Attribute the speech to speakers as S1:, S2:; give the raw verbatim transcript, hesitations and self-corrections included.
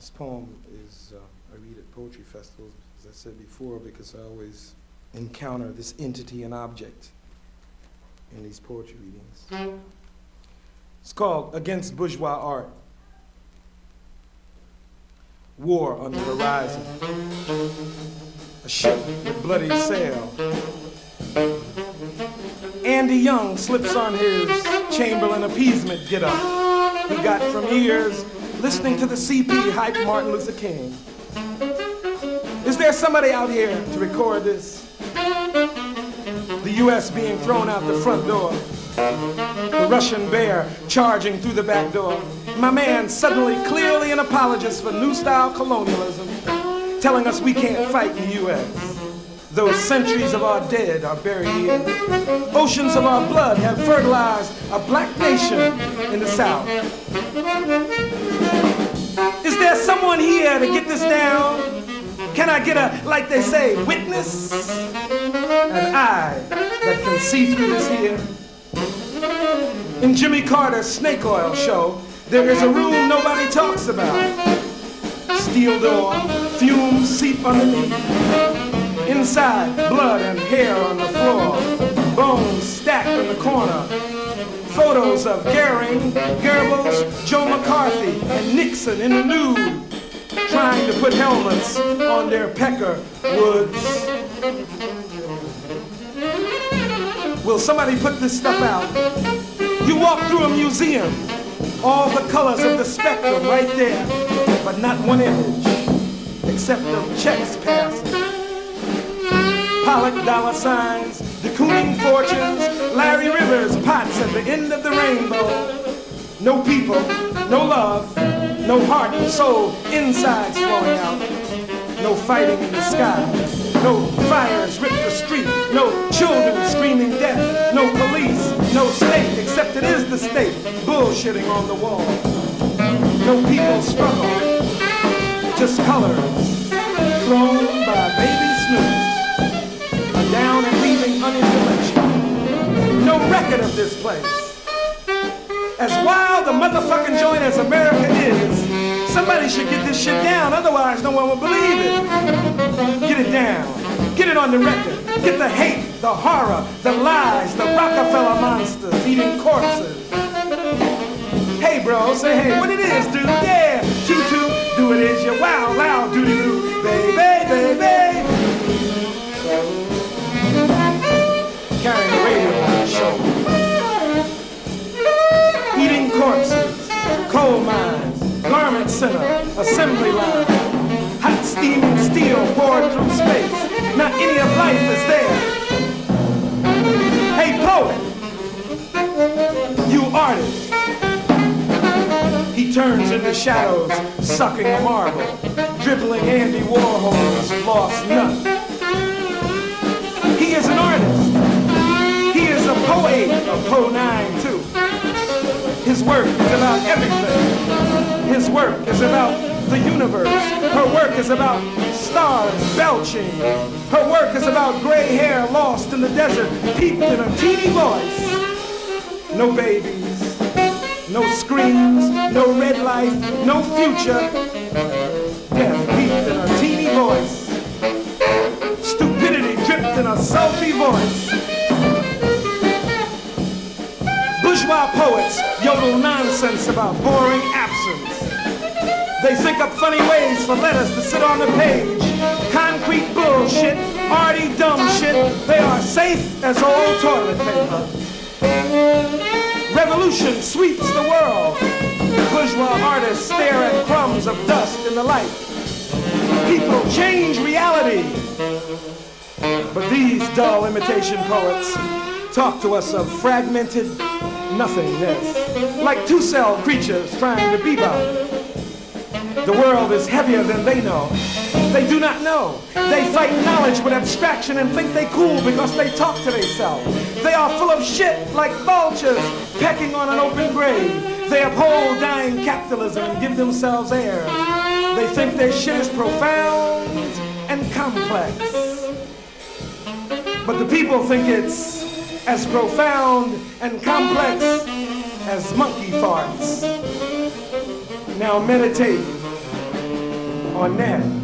S1: This poem is, uh, I read at poetry festivals, as I said before, because I always encounter this entity and object in these poetry readings. It's called Against Bourgeois Art. War on the horizon. A ship with bloody sail. Andy Young slips on his Chamberlain appeasement get-up he got from years listening to the C P hype Martin Luther King. Is there somebody out here to record this? The U S being thrown out the front door. The Russian bear charging through the back door. My man suddenly clearly an apologist for new style colonialism, telling us we can't fight in the U S Those centuries of our dead are buried here. Oceans of our blood have fertilized a black nation in the South. Is there someone here to get this down? Can I get a, like they say, witness? An eye that can see through this here? In Jimmy Carter's Snake Oil show, there is a room nobody talks about. Steel door, fumes seep underneath. Inside, blood and hair on the floor, bones stacked in the corner. Photos of Goering, Goebbels, Joe McCarthy, and Nixon in the nude, trying to put helmets on their pecker woods. Will somebody put this stuff out? You walk through a museum, all the colors of the spectrum right there, but not one image, except of checks passing. Pollock dollar signs, de Kooning fortunes, Larry Rivers pots at the end of the rainbow. No people, no love, no heart and soul, insides flowing out. No fighting in the sky, no fires rip the street, no children screaming death, no police, no state, except it is the state, bullshitting on the wall. No people struggle, just colors thrown by baby Snoop. Down and leaving unintellectual. No record of this place. As wild a motherfucking joint as America is, somebody should get this shit down, otherwise no one will believe it. Get it down. Get it on the record. Get the hate, the horror, the lies, the Rockefeller monsters eating corpses. Hey bro, say hey, what it is, dude? Yeah, toot-toot, do it is your wow, loud, doo-doo-doo, baby, baby. Carrying the radio on the show. Eating corpses, coal mines, garment center, assembly line. Hot steaming steel poured through space. Not any of life is there. Hey poet, you artist. He turns into shadows, sucking a marble, dribbling Andy Warhol's lost nut. He is an artist. He is a poet of Po nine too. His work is about everything. His work is about the universe. Her work is about stars belching. Her work is about gray hair lost in the desert, peeped in a teeny voice. No babies, no screams, no red life, no future. Death peeped in a teeny voice. Stupidity dripped in a sultry voice. Bourgeois poets yodel nonsense about boring absence. They think up funny ways for letters to sit on the page. Concrete bullshit, arty dumb shit. They are safe as old toilet paper. Revolution sweeps the world. Bourgeois artists stare at crumbs of dust in the light. People change reality. But these dull imitation poets talk to us of fragmented nothingness, like two-cell creatures trying to bebop. The world is heavier than they know. They do not know. They fight knowledge with abstraction and think they cool because they talk to themselves. They are full of shit like vultures pecking on an open grave. They uphold dying capitalism and give themselves airs. They think their shit is profound and complex. But the people think it's as profound and complex as monkey farts. Now meditate on that.